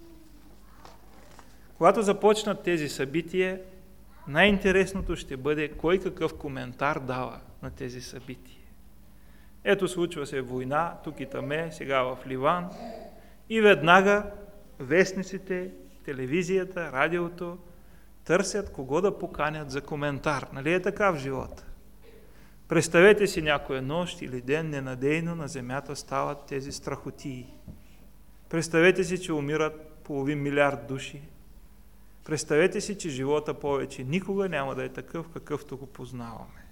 Когато започнат тези събития, най-интересното ще бъде кой какъв коментар дава на тези събития. Ето, случва се война, тук и таме, сега в Ливан, и веднага вестниците, телевизията, радиото търсят кого да поканят за коментар. Нали е така в живота? Представете си някоя нощ или ден ненадейно на земята стават тези страхотии. Представете си, че умират половин милиард души. Представете си, че живота повече никога няма да е такъв, какъвто го познаваме.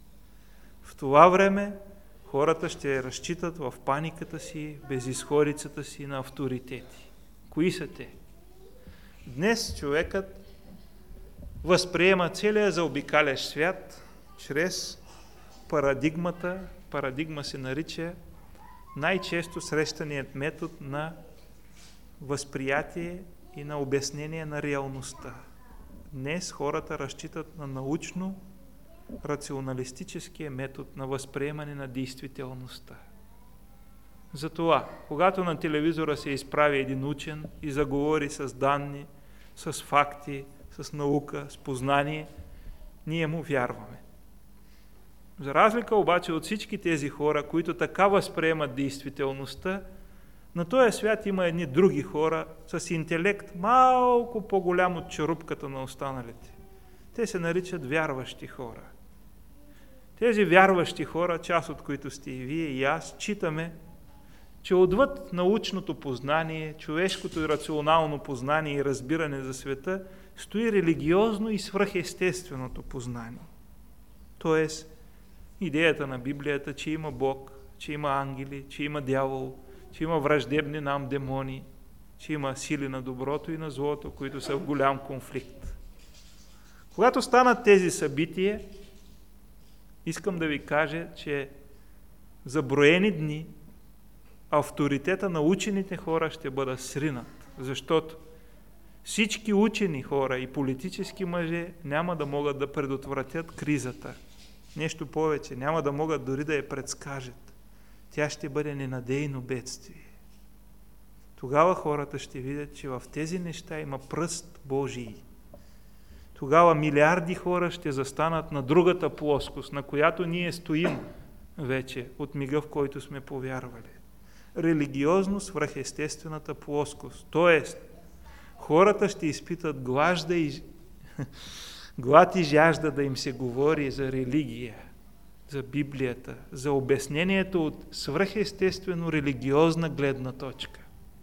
В това време хората ще разчитат в паниката си, безизходицата си на авторитети. Кои са те? Днес човекът възприема целия заобикалящ свят чрез парадигмата, парадигма се нарича най-често срещаният метод на възприятие и на обяснение на реалността. Днес хората разчитат на научно-рационалистическия метод на възприемане на действителността. Затова, когато на телевизора се изправи един учен и заговори с данни, с факти, с наука, с познание, ние му вярваме. За разлика обаче от всички тези хора, които така възприемат действителността, на този свят има едни други хора с интелект малко по-голям от черупката на останалите. Те се наричат вярващи хора. Тези вярващи хора, част от които сте и вие и аз, читаме, че отвъд научното познание, човешкото и рационално познание и разбиране за света, стои религиозно и свръхестественото познание. Тоест, идеята на Библията, че има Бог, че има ангели, че има дявол, че има враждебни нам демони, че има сили на доброто и на злото, които са в голям конфликт. Когато станат тези събития, искам да ви кажа, че за броени дни авторитета на учените хора ще бъде сринат, защото всички учени хора и политически мъже няма да могат да предотвратят кризата. Нещо повече, няма да могат дори да я предскажат. тя ще бъде ненадейно бедствие. Тогава хората ще видят, че в тези неща има пръст Божий. Тогава милиарди хора ще застанат на другата плоскост, на която ние стоим вече от мига, в който сме повярвали. Религиозно свръхестествената плоскост. Тоест, хората ще изпитат глажда и... глад и жажда да им се говори за религия, за Библията, за обяснението от свръхестествено религиозна гледна точка.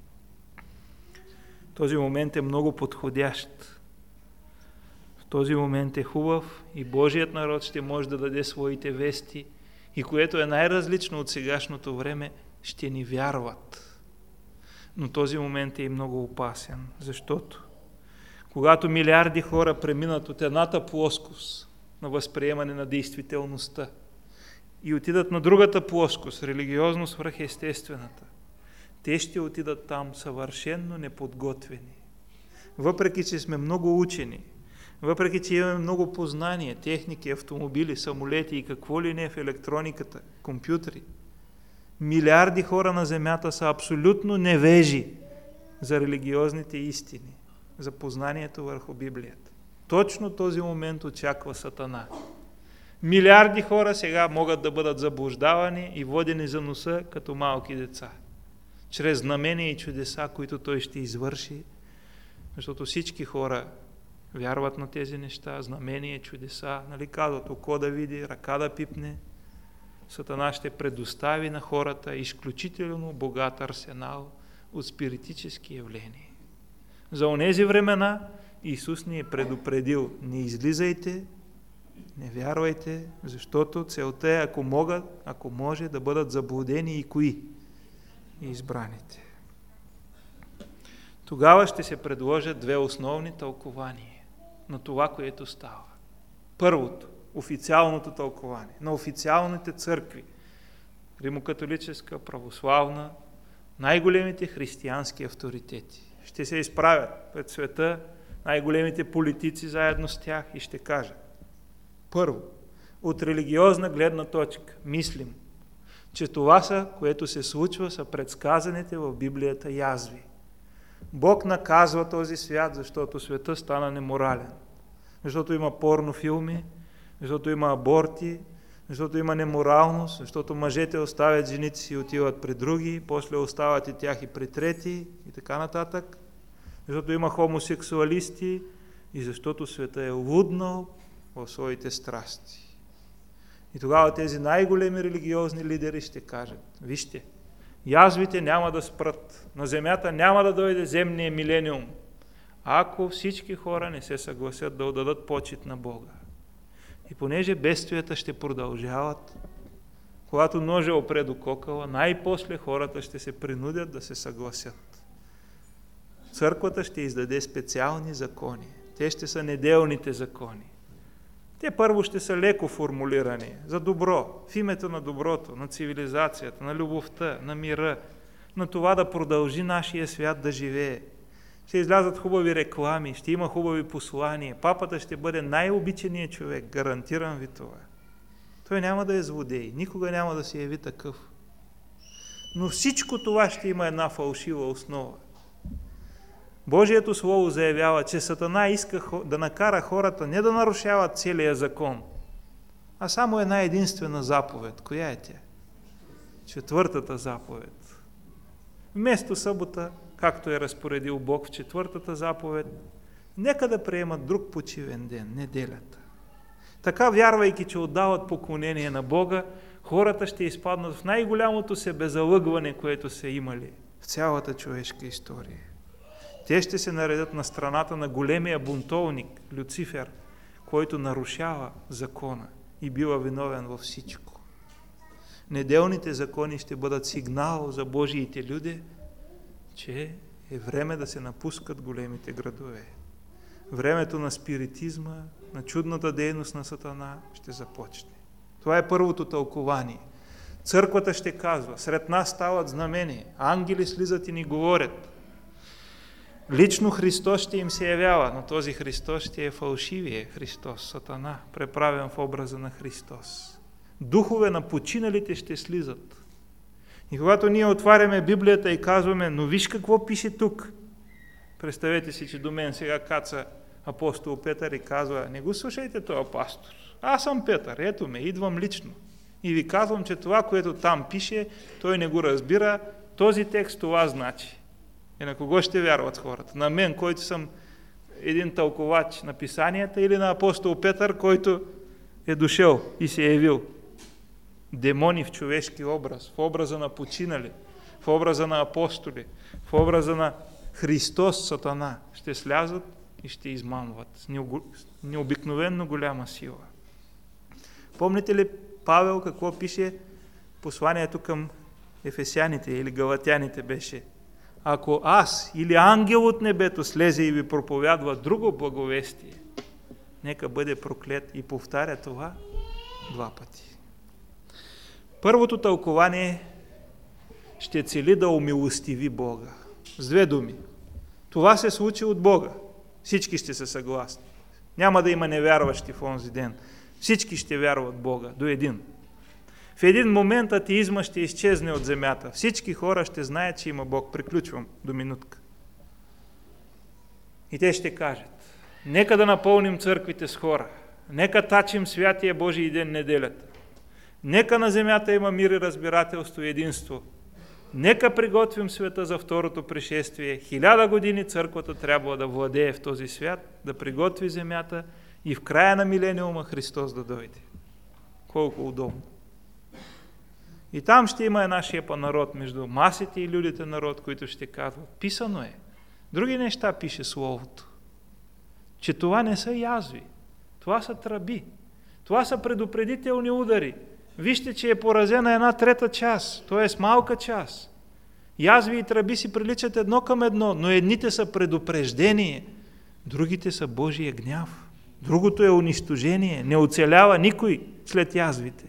Този момент е много подходящ. В този момент е хубав и Божият народ ще може да даде своите вести и което е най-различно от сегашното време, ще ни вярват. Но този момент е и много опасен, защото когато милиарди хора преминат от едната плоскост на възприемане на действителността и отидат на другата плоскост, религиозно свръхестествената, те ще отидат там съвършенно неподготвени. Въпреки че сме много учени, въпреки че имаме много познания, техники, автомобили, самолети и какво ли не в електрониката, компютри, милиарди хора на земята са абсолютно невежи за религиозните истини, за познанието върху Библията. Точно този момент очаква Сатана. Милиарди хора сега могат да бъдат заблуждавани и водени за носа като малки деца, чрез знамения и чудеса, които той ще извърши, защото всички хора вярват на тези неща, знамения, чудеса, нали казват, око да види, ръка да пипне. Сатана ще предостави на хората изключително богат арсенал от спиритически явления. За онези времена Исус ни е предупредил: не излизайте, не вярвайте, защото целта е, ако могат, ако може, да бъдат заблудени и кои? И избраните. Тогава ще се предложат две основни тълкования на това, което става. Първото, официалното тълкование на официалните църкви, римокатолическа, православна, най-големите християнски авторитети. Ще се изправят пред света най-големите политици заедно с тях и ще кажат: първо, от религиозна гледна точка мислим, че това са, което се случва, са предсказаните в Библията язви. Бог наказва този свят, защото света стана неморален. Защото има порнофилми, защото има аборти, защото има неморалност, защото мъжете оставят жените си и отиват при други, после остават и тях и при трети и така нататък. Защото има хомосексуалисти и защото света е луднал в своите страсти. И тогава тези най-големи религиозни лидери ще кажат: вижте, язвите няма да спрат, на земята няма да дойде земния милениум, ако всички хора не се съгласят да отдадат почит на Бога. И понеже бедствията ще продължават, когато ножа опре до кокала, най-после хората ще се принудят да се съгласят. Църквата ще издаде специални закони. Те ще са неделните закони. Те първо ще са леко формулирани за добро, в името на доброто, на цивилизацията, на любовта, на мира, на това да продължи нашия свят да живее. Ще излязат хубави реклами, ще има хубави послания. Папата ще бъде най-обичаният човек, гарантирам ви това. Той няма да е злодей, никога няма да се яви такъв. Но всичко това ще има една фалшива основа. Божието Слово заявява, че Сатана иска да накара хората не да нарушават целия закон, а само една единствена заповед. Коя е тя? Четвъртата заповед. Вместо събота, както е разпоредил Бог в четвъртата заповед, нека да приемат друг почивен ден, неделята. Така, вярвайки, че отдават поклонение на Бога, хората ще изпаднат в най-голямото себезалъгване, което са имали в цялата човешка история. Те ще се наредят на страната на големия бунтовник Люцифер, който нарушава закона и бива виновен във всичко. Неделните закони ще бъдат сигнал за Божиите люди, че е време да се напускат големите градове. Времето на спиритизма, на чудната дейност на Сатана ще започне. Това е първото тълкование. Църквата ще казва: сред нас стават знамения, ангели слизат и ни говорят. Лично Христос ще им се явява, но този Христос ще е фалшивия Христос, Сатана, преправен в образа на Христос. Духове на починалите ще слизат. И когато ние отваряме Библията и казваме, но виж какво пише тук. Представете си, че до мен сега каца апостол Петър и казва, не го слушайте този пастор. Аз съм Петър, ето ме, идвам лично. И ви казвам, че това, което там пише, той не го разбира, този текст това значи. И на кого ще вярват хората? На мен, който съм един тълковач на писанията, или на апостол Петър, който е дошъл и се е явил? Демони в човешки образ, в образа на починали, в образа на апостоли, в образа на Христос, Сатана, ще слязат и ще измамват с необикновенно голяма сила. Помните ли Павел какво пише посланието към ефесяните или галатяните беше? Ако аз или ангел от небето слезе и ви проповядва друго благовестие, нека бъде проклет, и повтаря това два пъти. Първото тълкование ще цели да умилостиви Бога. С две думи. Това се случи от Бога. Всички ще са съгласни. Няма да има невярващи в онзи ден. Всички ще вярват в Бога, до един. В един момент атеизма ще изчезне от земята. Всички хора ще знаят, че има Бог. Приключвам до минутка. И те ще кажат, нека да напълним църквите с хора. Нека тачим святия Божий ден неделята. Нека на земята има мир и разбирателство и единство. Нека приготвим света за второто пришествие. Хиляда години църквата трябва да владее в този свят, да приготви земята и в края на милениума Христос да дойде. Колко удобно. И там ще има една шепа народ между масите и людите народ, които ще казват, писано е. Други неща пише Словото. Че това не са язви. Това са тръби. Това са предупредителни удари. Вижте, че е поразена една трета част, т.е. малка част. Язви и тръби си приличат едно към едно, но едните са предупреждение, другите са Божия гняв. Другото е унищожение, не оцелява никой след язвите.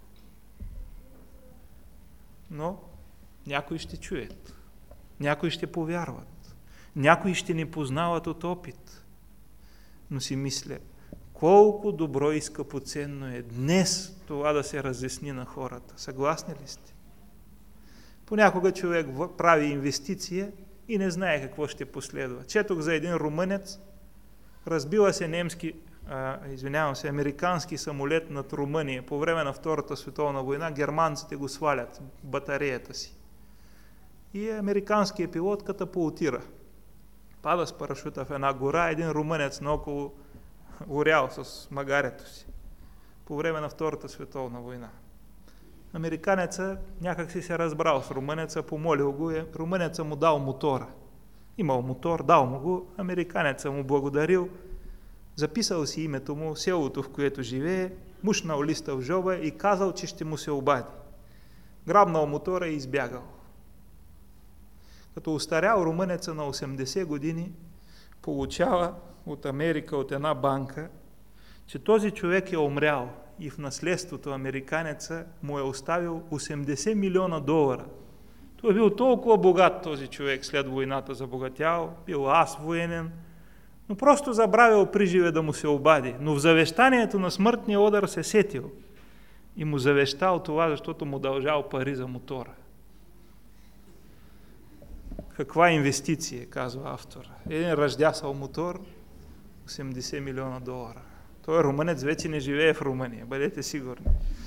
Но някои ще чуят, някои ще повярват, някои ще ни познават от опит. Но си мисля, колко добро и скъпоценно е днес това да се разясни на хората. Съгласни ли сте? Понякога човек прави инвестиция и не знае какво ще последва. Четох за един румънец, разбила се немски, а, извинявам се, американски самолет над Румъния по време на Втората световна война. Германците го свалят батареята си. И американският пилот катапултира. Пада с парашута в една гора, един румънец наоколо горял с магарето си по време на Втората световна война. Американеца някак си се разбрал с румънеца, помолил го, и румънеца му дал мотора. Имал мотор, дал му го, американеца му благодарил, записал си името му, селото, в което живее, мушнал листа в жоба и казал, че ще му се обади. Грабнал мотора и избягал. Като устарял румънеца на осемдесет години, получава от Америка, от една банка, че този човек е умрял и в наследството американеца му е оставил осемдесет милиона долара. Той е бил толкова богат този човек след войната, забогатял, бил ас военен, но просто забравил приживе да му се обади. Но в завещанието на смъртния удар се сетил и му завещал това, защото му дължал пари за мотора. Каква инвестиция, казва автора. Един ръждясал мотор, осемдесет милиона долара. Той румънец вече не живее в Румъния, бъдете сигурни.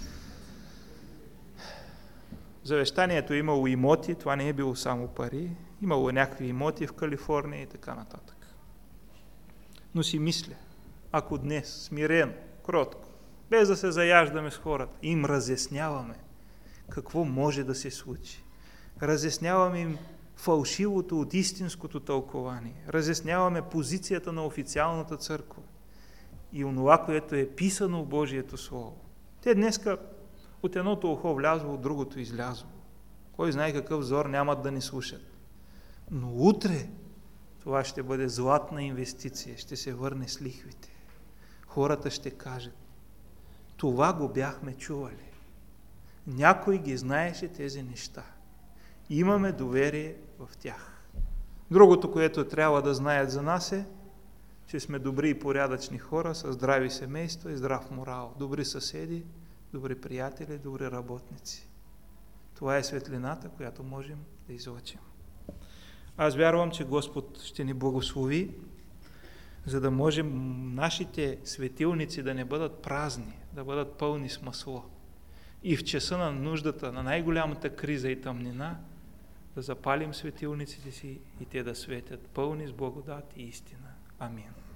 Завещанието имало имоти, това не е било само пари, имало някакви имоти в Калифорния и така нататък. Но си мисля, ако днес, смирено, кротко, без да се заяждаме с хората, им разясняваме какво може да се случи. Разясняваме им фалшивото от истинското тълкование. Разясняваме позицията на официалната църква и онова, което е писано в Божието Слово. Те днеска от едното ухо влязло, от другото излязло. Кой знае какъв зор нямат да ни слушат. Но утре това ще бъде златна инвестиция, ще се върне с лихвите. Хората ще кажат, това го бяхме чували. Някой ги знаеше тези неща. Имаме доверие в тях. Другото, което трябва да знаят за нас е, че сме добри и порядъчни хора, с здрави семейства и здрав морал, добри съседи, добри приятели, добри работници. Това е светлината, която можем да излъчим. Аз вярвам, че Господ ще ни благослови, за да можем нашите светилници да не бъдат празни, да бъдат пълни с масло. И в часа на нуждата, на най-голямата криза и тъмнина, да запалим светилниците си и те да светят пълни с благодат и истина. Амин.